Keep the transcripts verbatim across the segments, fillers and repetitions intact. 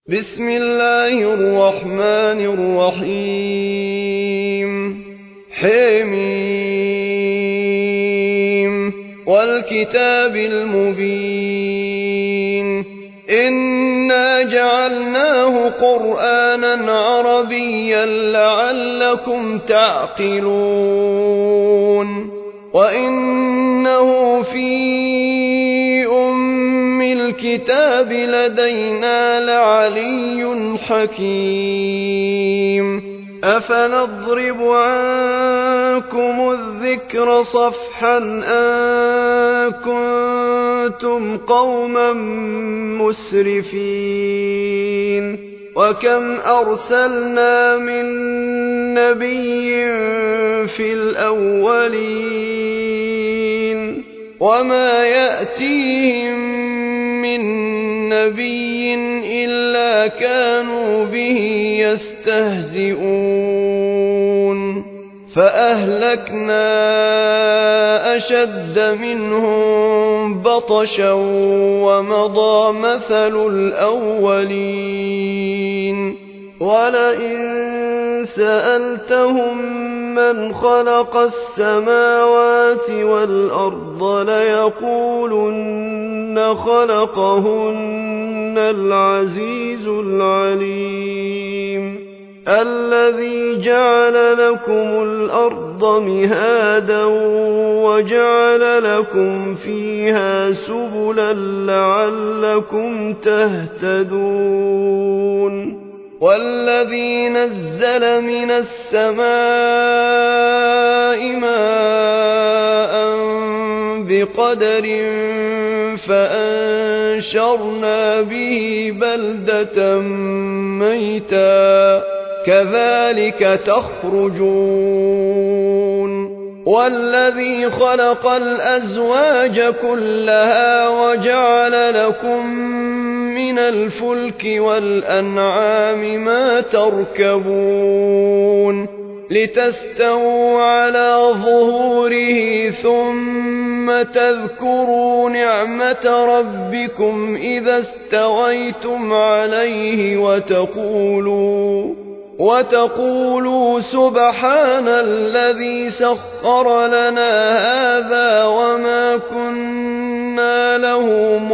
بسم الله الرحمن الرحيم حميم والكتاب المبين إنا جعلناه قرآنا عربيا لعلكم تعقلون وإنه في أم الكتاب لدينا لعلي حكيم أفنضرب عنكم الذكر صفحا أن كنتم قوما مسرفين وكم أرسلنا من نبي في الأولين وما يأتيهم من نبي إلا كانوا به يستهزئون فأهلكنا أشد منهم بطشا ومضى مثل الأولين ولئن سألتهم من خلق السماوات والأرض ليقولن خلقهن العزيز العليم الذي جعل لكم الأرض مهادا وجعل لكم فيها سبلا لعلكم تهتدون والذي نزل من السماء ماء بقدر فأنشرنا به بلدة ميتا كذلك تخرجون والذي خلق الأزواج كلها وجعل لكم من الفلك والأنعام ما تركبون لتستووا على ظهوره ثم تذكروا نعمة ربكم إذا استويتم عليه وتقولوا وتقولوا سبحان الذي سخر لنا هذا وما كنا له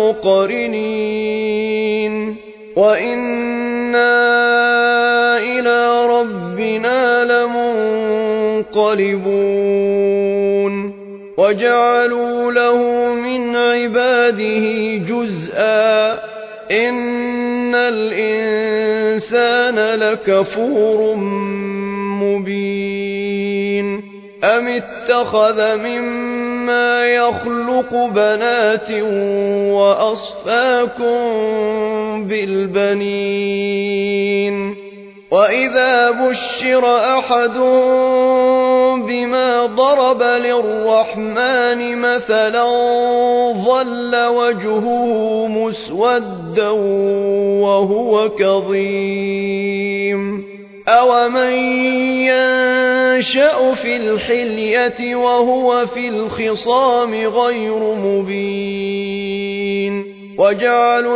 مقرنين وإنا إلى ربنا لمنقلبون وجعلوا له من عباده جزءا إن الإنسان لكفور مبين أم اتخذ مما يخلق بنات وأصفاكم بالبنين وإذا بشر أحدهم بما ضرب للرحمن مثلا ظل وجهه مسودا وهو كظيم أومن ينشأ في الحلية وهو في الخصام غير مبين وجعلوا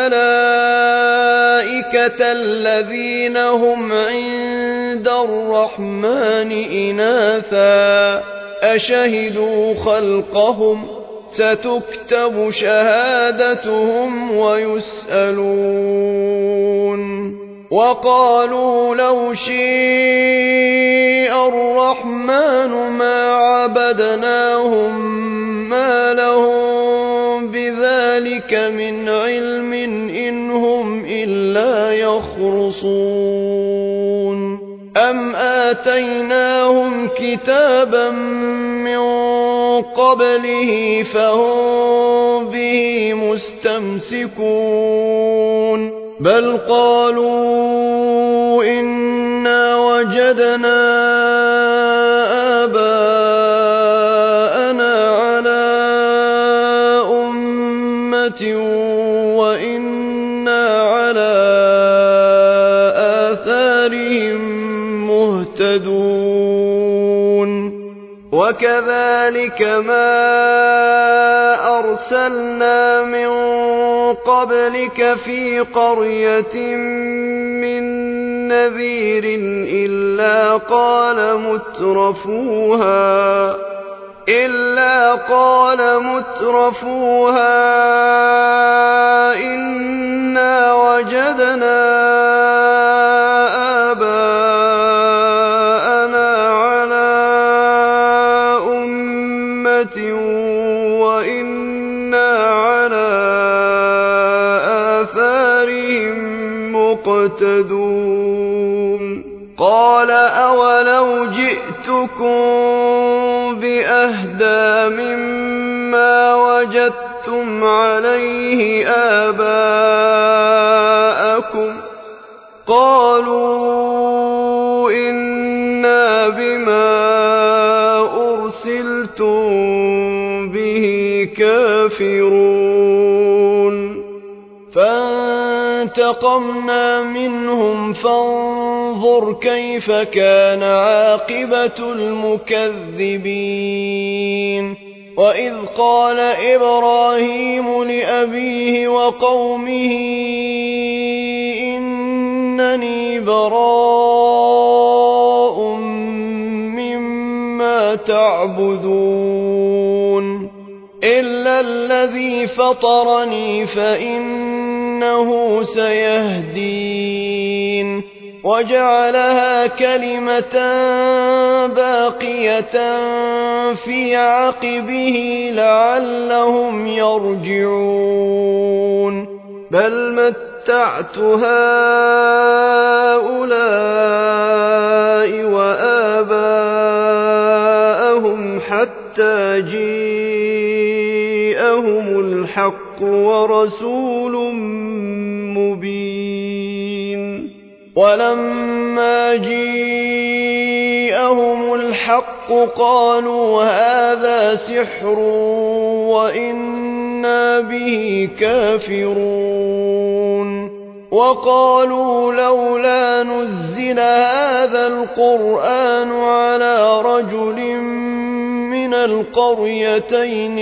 الملائكة الذين هم عند الرحمن إناثا أشهدوا خلقهم ستكتب شهادتهم ويسألون وقالوا لو شيء الرحمن ما عبدناهم ما لهم بذلك من علم إن هم إلا يخرصون أم آتيناهم كتابا من قبله فهم به مستمسكون بل قالوا إنا وجدنا آباءنا على أمة وإنا على آثارهم مهتدون وكذلك ما أرسلنا من قبلك في قرية من نذير إلا قال مترفوها إلا قال مترفوها إنا وجدنا آباءنا على أمة وإنا على آثارهم مقتدون قال أولو جئتكم بأهدى مما وجدتم عليه آباءكم قالوا إنا بما أرسلتم به كافرون فانتقمنا منهم فانظر كيف كان عاقبة المكذبين وإذ قال إبراهيم لأبيه وقومه إنني براء مما تعبدون إلا الذي فطرني فإنه سيهدين وجعلها كلمة باقية في عقبه لعلهم يرجعون بل متعت هؤلاء وآباءهم حتى جاءهم الحق ورسول مبين ولما جاءهم الحق قالوا هذا سحر وإنا به كافرون وقالوا لولا نزل هذا القرآن على رجل من القريتين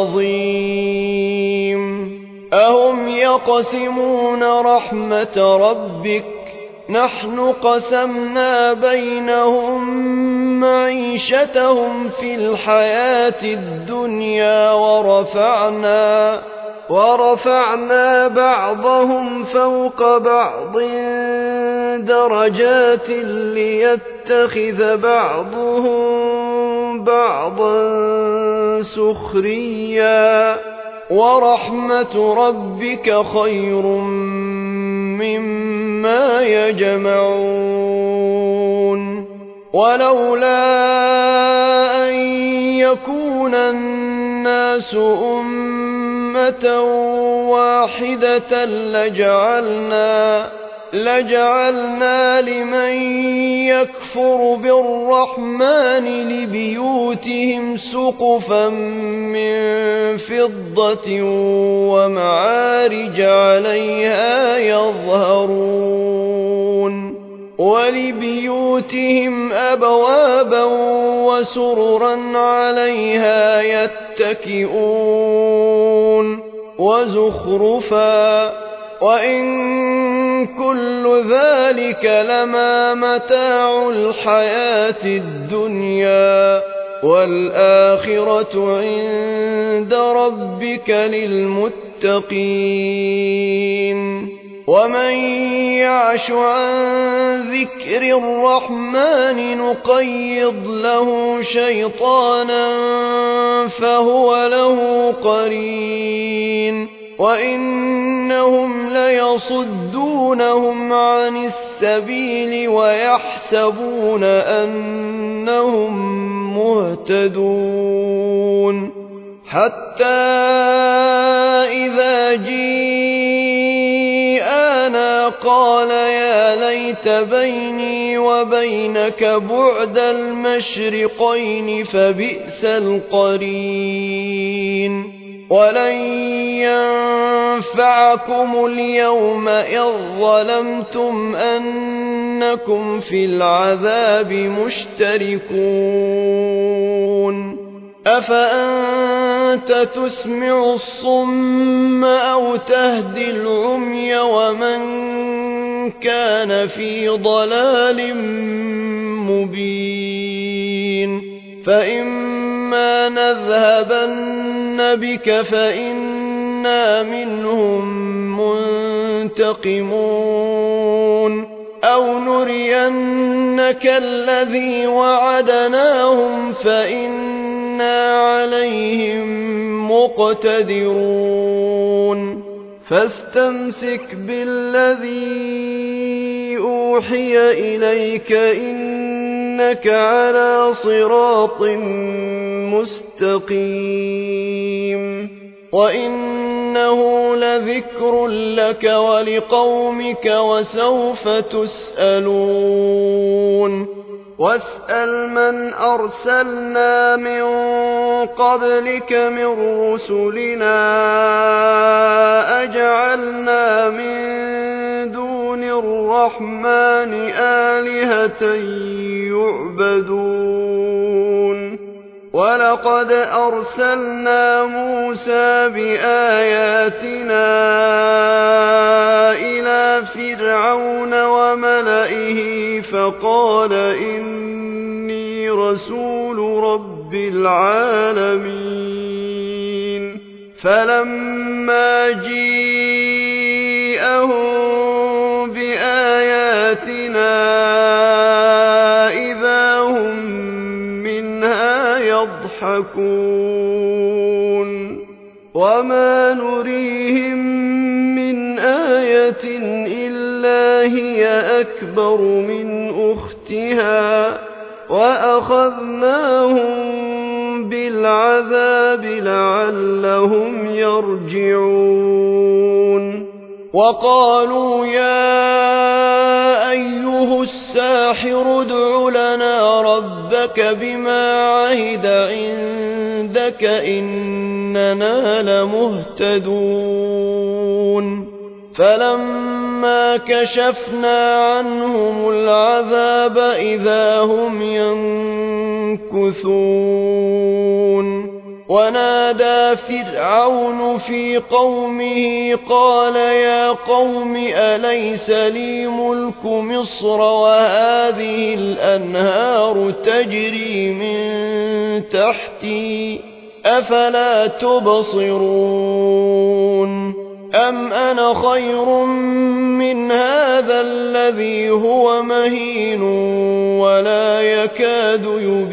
عظيم أهم يقسمون رحمة ربك نحن قسمنا بينهم معيشتهم في الحياة الدنيا ورفعنا ورفعنا بعضهم فوق بعض درجات ليتخذ بعضهم بعضا سخريا ورحمة ربك خير مما يجمعون ولولا أن يكون الناس أمة واحدة لجعلنا لجعلنا لمن يكفر بالرحمن لبيوتهم سقفا من فضة ومعارج عليها يظهرون ولبيوتهم أبوابا وسررا عليها يتكئون وزخرفا وإن كل ذلك لما متاع الحياة الدنيا والآخرة عند ربك للمتقين ومن يعش عن ذكر الرحمن نقيض له شيطانا فهو له قرين وإنهم ليصدونهم عن السبيل ويحسبون أنهم مهتدون حتى إذا جاءنا قال يا ليت بيني وبينك بعد المشرقين فبئس القرين ولن ينفعكم اليوم إذ ظلمتم أن إنكم في العذاب مشتركون أفأنت تسمع الصم أو تهدي العمي ومن كان في ضلال مبين فإما نذهبن بك فإنا منهم منتقمون أو نرينك الذي وعدناهم فإنا عليهم مقتدرون فاستمسك بالذي أوحي إليك إنك على صراط مستقيم وإنه لذكر لك ولقومك وسوف تسألون واسأل من أرسلنا من قبلك من رسلنا أجعلنا من دون الرحمن آلهة يعبدون ولقد أرسلنا موسى بآياتنا إلى فرعون وملئه فقال إني رسول رب العالمين فلما جيءهم بآياتنا إذا هم منها يضحكون وما نريهم من آية إلا هي أكبر من أختها وأخذناهم بالعذاب لعلهم يرجعون وقالوا يا أيها الساحر ادع لنا ربك بما عهد عندك إننا لمهتدون فلما كشفنا عنهم العذاب إذا هم ينكثون ونادى فرعون في قومه قال يا قوم أليس لي ملك مصر وهذه الأنهار تجري من تحتي أفلا تبصرون أم أنا خير من هذا الذي هو مهين ولا يكاد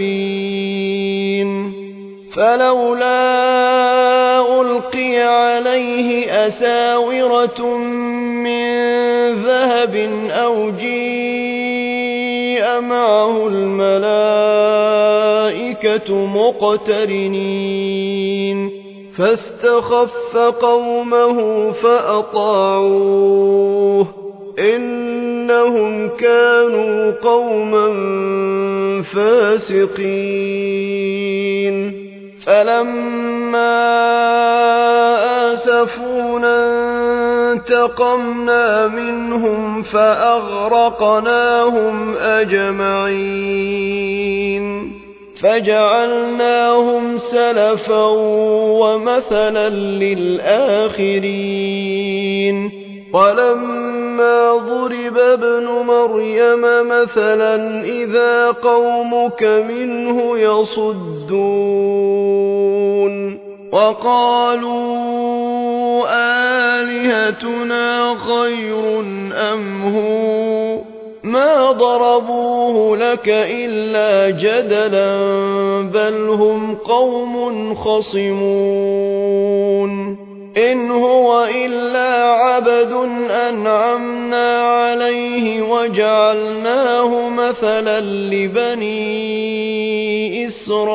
يبين فلولا ألقي عليه أساورة من ذهب أو جيء معه الملائكة مقترنين فاستخف قومه فأطاعوه إنهم كانوا قوما فاسقين فلما آسفونا انتقمنا منهم فأغرقناهم أجمعين فجعلناهم سلفا ومثلا للآخرين ولما ضرب ابن مريم مثلا إذا قومك منه يصدون وقالوا آلهتنا خير أم هو ما ضربوه لك إلا جدلا بل هم قوم خصمون إن هو إلا عبد أنعمنا عليه وجعلناه مثلا لبني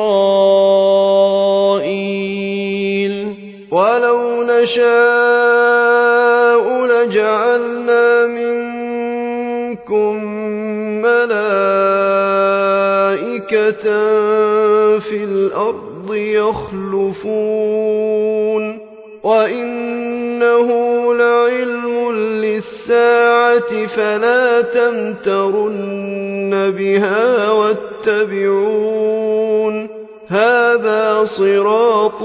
إسرائيل ولو نشاء لجعلنا منكم ملائكة في الأرض يخلفون وإنه لعلم للساعة الساعة فلا تمترن بها واتبعون هذا صراط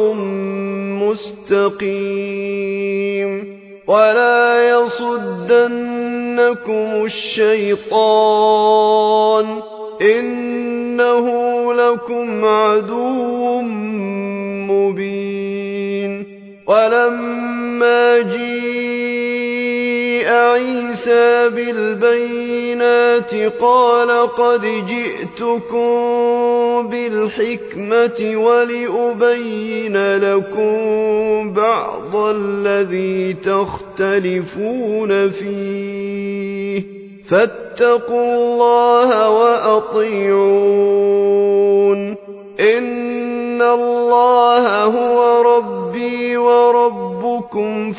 مستقيم ولا يصدنكم الشيطان إنه لكم عدو مبين ولما جيء عيسى بالبينات قال قد جئتكم بالحكمة ولأبين لكم بعض الذي تختلفون فيه فاتقوا الله وأطيعون إن الله هو ربي وربكم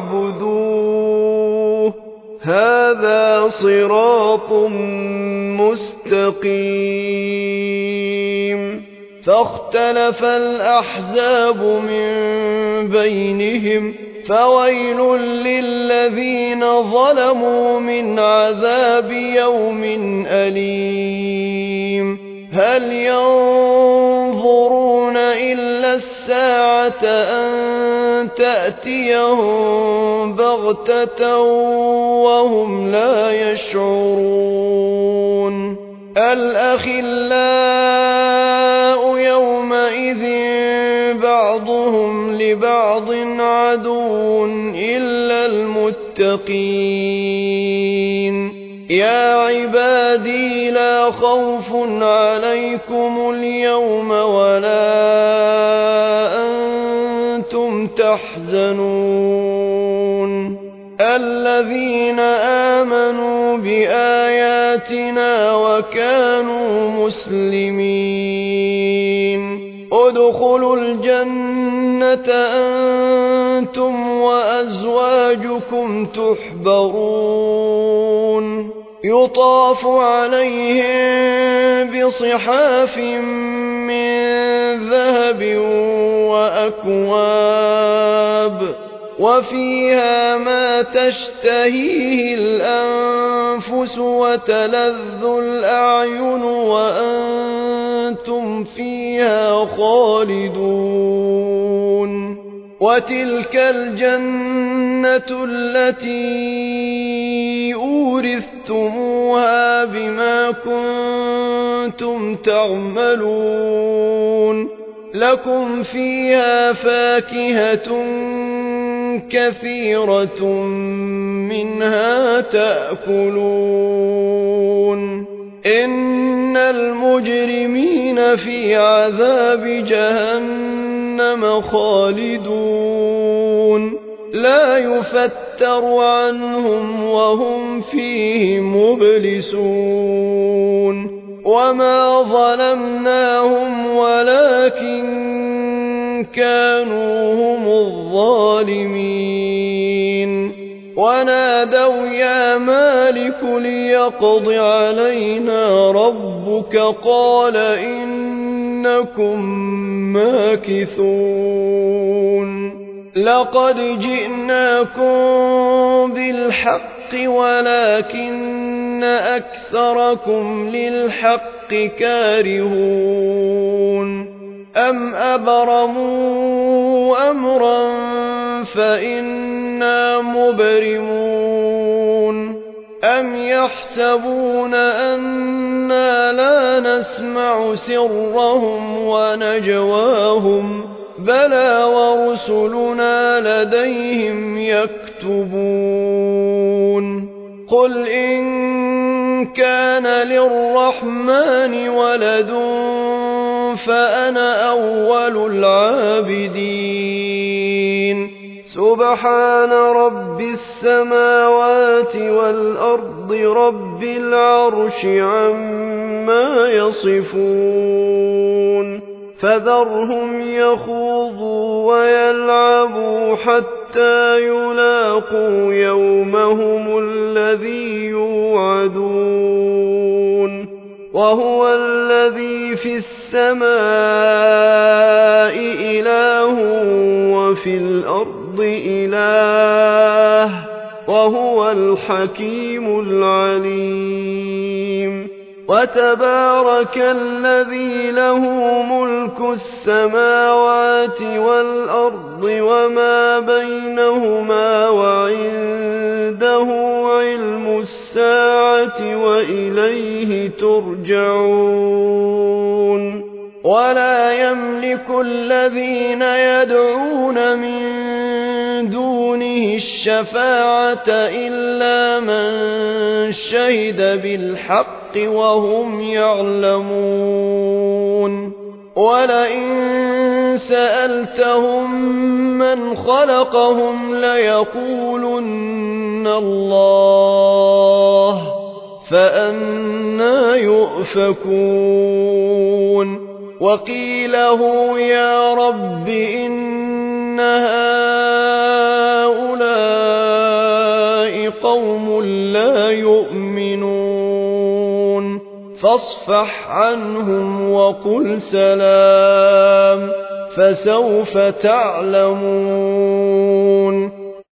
فاعبدوه هذا صراط مستقيم فاختلف الأحزاب من بينهم فويل للذين ظلموا من عذاب يوم أليم هل ينظرون إلا الساعة أن تأتيهم بغتة وهم لا يشعرون الأخلاء يومئذ بعضهم لبعض عدو إلا المتقين يا عبادي لا خوف عليكم اليوم ولا أنتم تحزنون الذين آمنوا بآياتنا وكانوا مسلمين ادخلوا الجنة أنتم وأزواجكم تحبرون يطاف عليهم بصحاف من ذهب وأكواب وفيها ما تشتهيه الأنفس وتلذ الأعين وأنتم فيها خالدون وتلك الجنة التي أورثتموها بما كنتم تعملون لكم فيها فاكهة كثيرة منها تأكلون إن المجرمين في عذاب جهنم خالدون لا يفتر عنهم وهم فيه مبلسون وما ظلمناهم ولكن كانوا هم الظالمين ونادوا يا مالك ليقض علينا ربك قال إنكم ماكثون لقد جئناكم بالحق ولكن أكثركم للحق كارهون أم أبرموا أمرا فإنا مبرمون أم يحسبون أنا لا نسمع سرهم ونجواهم بلى ورسلنا لديهم يكتبون قل إن كان للرحمن ولد فأنا أول العابدين سبحان رب السماوات والأرض رب العرش عما يصفون فذرهم يخوضوا ويلعبوا حتى يلاقوا يومهم الذي يوعدون وهو الذي في السماء إله وفي الأرض إله وهو الحكيم العليم وتبارك الذي له ملك السماوات والأرض وما بينهما وعنده علم الساعة وإليه ترجعون ولا يملك الذين يدعون من دونه الشفاعة إلا من شهد بالحق وهم يعلمون ولئن سألتهم من خلقهم ليقولن الله فأنى يؤفكون وقيله يا رب إن هؤلاء قوم لا يؤمنون فاصفح عنهم وقل سلام فسوف تعلمون